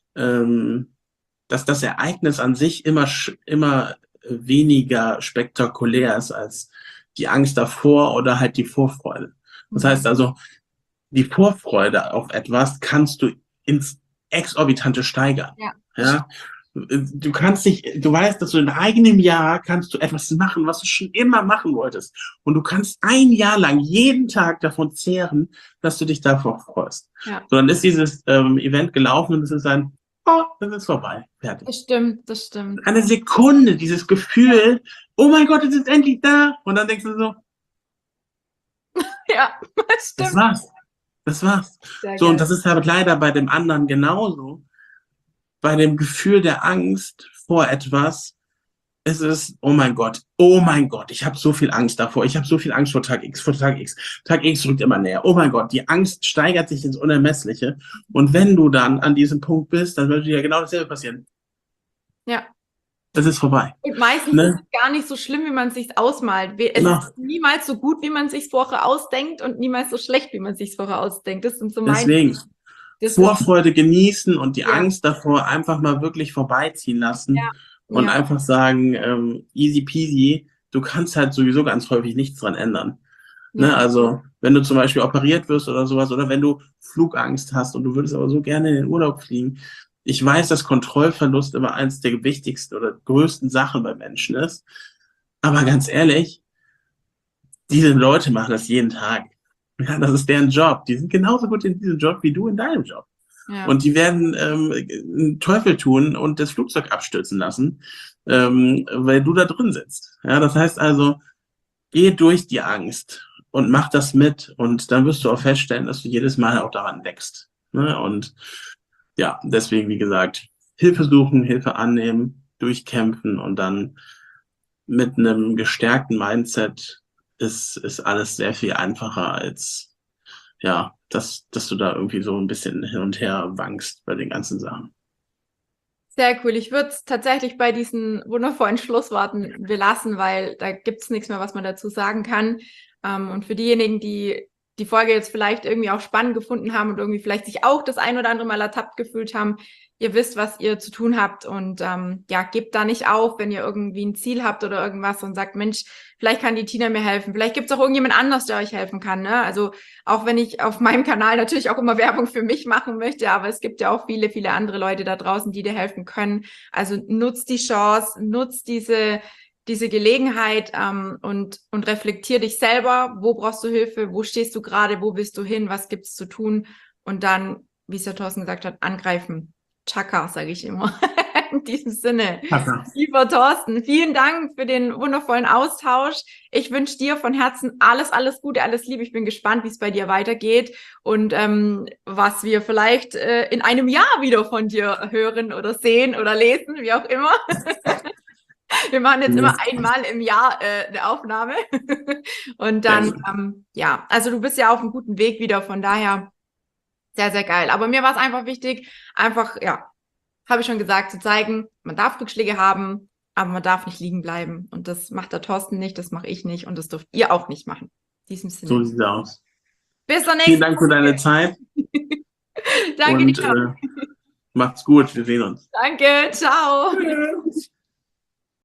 dass das Ereignis an sich immer weniger spektakulär ist als die Angst davor oder halt die Vorfreude. Das heißt also, die Vorfreude auf etwas kannst du ins Exorbitante steigern. Ja? Du weißt, dass du in eigenem Jahr kannst du etwas machen, was du schon immer machen wolltest. Und du kannst ein Jahr lang jeden Tag davon zehren, dass du dich davor freust. Ja. So, dann ist dieses Event gelaufen und es ist das ist vorbei. Fertig. Das stimmt. Eine Sekunde, dieses Gefühl, oh mein Gott, es ist endlich da. Und dann denkst du so, ja, das stimmt. Das war's. So, und das ist aber leider bei dem anderen genauso. Bei dem Gefühl der Angst vor etwas ist es, oh mein Gott, ich habe so viel Angst davor. Ich habe so viel Angst vor Tag X. Tag X rückt immer näher. Oh mein Gott, die Angst steigert sich ins Unermessliche. Und wenn du dann an diesem Punkt bist, dann wird dir ja genau dasselbe passieren. Ja. Das ist vorbei. Und meistens ist es gar nicht so schlimm, wie man es sich ausmalt. Es ist niemals so gut, wie man es sich vorher ausdenkt und niemals so schlecht, wie man es sich vorher ausdenkt. Das sind so Deswegen Vorfreude genießen und die Angst davor einfach mal wirklich vorbeiziehen lassen und einfach sagen, easy peasy, du kannst halt sowieso ganz häufig nichts dran ändern. Ne? Also wenn du zum Beispiel operiert wirst oder sowas oder wenn du Flugangst hast und du würdest aber so gerne in den Urlaub fliegen, ich weiß, dass Kontrollverlust immer eins der wichtigsten oder größten Sachen bei Menschen ist. Aber ganz ehrlich, diese Leute machen das jeden Tag. Ja, das ist deren Job. Die sind genauso gut in diesem Job wie du in deinem Job. Ja. Und die werden einen Teufel tun und das Flugzeug abstürzen lassen, weil du da drin sitzt. Ja, das heißt also, geh durch die Angst und mach das mit und dann wirst du auch feststellen, dass du jedes Mal auch daran wächst. Ne? Und ja, deswegen, wie gesagt, Hilfe suchen, Hilfe annehmen, durchkämpfen und dann mit einem gestärkten Mindset ist alles sehr viel einfacher als, ja, dass du da irgendwie so ein bisschen hin und her wankst bei den ganzen Sachen. Sehr cool. Ich würde es tatsächlich bei diesen wundervollen Schlussworten belassen, weil da gibt es nichts mehr, was man dazu sagen kann. Und für diejenigen, die die Folge jetzt vielleicht irgendwie auch spannend gefunden haben und irgendwie vielleicht sich auch das ein oder andere Mal ertappt gefühlt haben, ihr wisst, was ihr zu tun habt und ja, gebt da nicht auf, wenn ihr irgendwie ein Ziel habt oder irgendwas und sagt, Mensch, vielleicht kann die Tina mir helfen. Vielleicht gibt es auch irgendjemand anders, der euch helfen kann. Ne? Also auch wenn ich auf meinem Kanal natürlich auch immer Werbung für mich machen möchte, aber es gibt ja auch viele, viele andere Leute da draußen, die dir helfen können. Also nutzt die Chance, nutzt diese Gelegenheit und reflektier dich selber, wo brauchst du Hilfe, wo stehst du gerade, wo willst du hin, was gibt's zu tun und dann, wie es der Thorsten gesagt hat, angreifen. Chaka, sage ich immer. In diesem Sinne. Danke. Lieber Thorsten, vielen Dank für den wundervollen Austausch. Ich wünsche dir von Herzen alles, alles Gute, alles Liebe. Ich bin gespannt, wie es bei dir weitergeht und was wir vielleicht in einem Jahr wieder von dir hören oder sehen oder lesen, wie auch immer. Wir machen jetzt immer einmal im Jahr eine Aufnahme. Und dann, ja, also du bist ja auf einem guten Weg wieder, von daher sehr, sehr geil. Aber mir war es einfach wichtig, einfach, ja, habe ich schon gesagt, zu zeigen, man darf Rückschläge haben, aber man darf nicht liegen bleiben. Und das macht der Thorsten nicht, das mache ich nicht und das dürft ihr auch nicht machen. In diesem Sinne. So sieht es aus. Bis zur nächsten Vielen Dank für deine Zeit. Danke und dir. macht's gut, wir sehen uns. Danke, ciao. Tschüss.